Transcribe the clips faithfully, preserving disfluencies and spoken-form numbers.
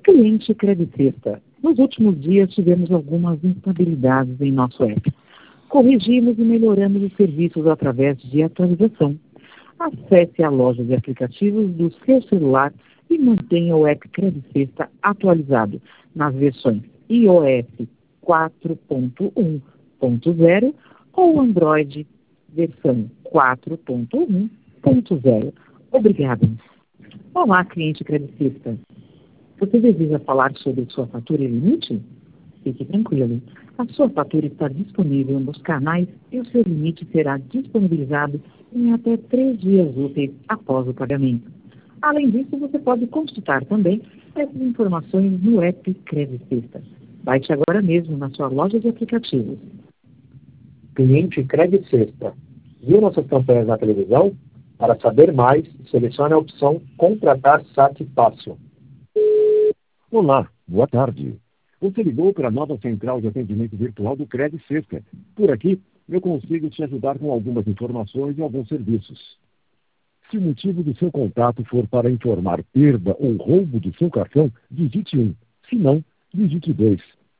Cliente Credicesta. Nos últimos dias tivemos algumas instabilidades em nosso app. Corrigimos e melhoramos os serviços através de atualização. Acesse a loja de aplicativos do seu celular e mantenha o app Credicesta atualizado nas versões iOS quatro ponto um ponto zero ou Android versão quatro ponto um ponto zero. Obrigada. Olá, cliente Credicesta. Você deseja falar sobre sua fatura e limite? Fique tranquilo. A sua fatura está disponível nos canais e o seu limite será disponibilizado em até três dias úteis após o pagamento. Além disso, você pode consultar também essas informações no app Credicesta. Baixe agora mesmo na sua loja de aplicativos. Cliente Credicesta. Viu nossas campanhas na televisão? Para saber mais, selecione a opção Contratar Sat Fácil. Olá, boa tarde. Você ligou para a nova central de atendimento virtual do Credicesta. Por aqui, eu consigo te ajudar com algumas informações e alguns serviços. Se o motivo do seu contato for para informar perda ou roubo do seu cartão, digite um. Se não, digite dois.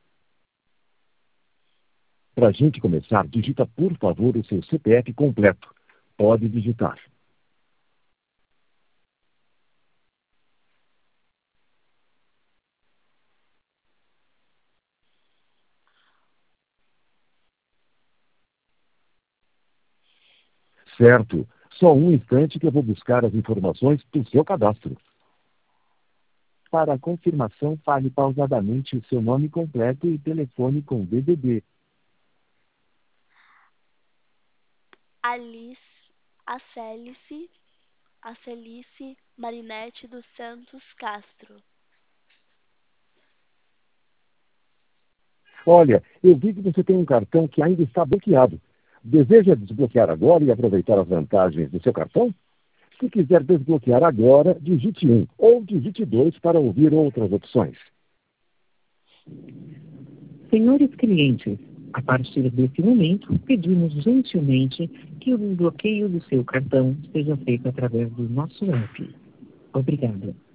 Para a gente começar, digita por favor o seu C P F completo. Pode digitar. Certo. Só um instante que eu vou buscar as informações do seu cadastro. Para a confirmação, fale pausadamente o seu nome completo e telefone com D D D. Alice, Acelice, Acelice Marinete dos Santos Castro. Olha, eu vi que você tem um cartão que ainda está bloqueado. Deseja desbloquear agora e aproveitar as vantagens do seu cartão? Se quiser desbloquear agora, digite um ou digite dois para ouvir outras opções. Senhores clientes, a partir desse momento, pedimos gentilmente que o desbloqueio do seu cartão seja feito através do nosso app. Obrigada.